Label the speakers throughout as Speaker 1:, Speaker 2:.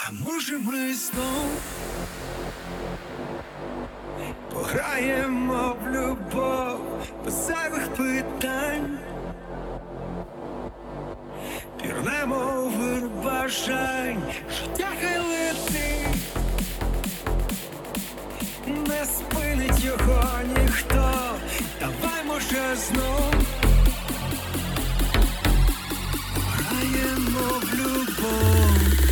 Speaker 1: А може ми знов пограємо в любов без зайвих питань, пірнемо у вир бажань, життя хай летить, не спинить його ніхто. Давай, може, знов пограємо в любов.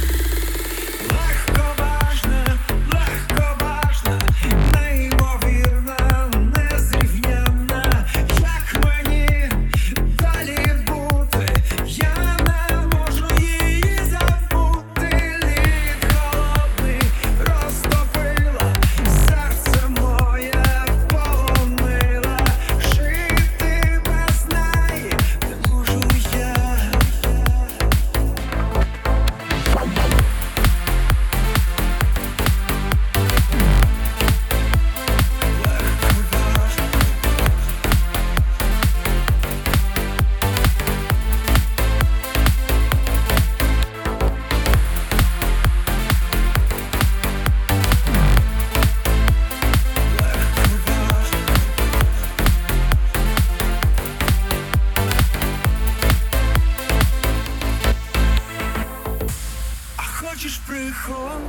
Speaker 1: Хочеш приход?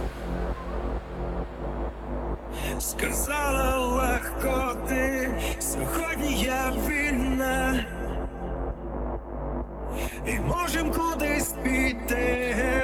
Speaker 1: Сказала легко ти, сьогодні я вільна, і можем кудись піти.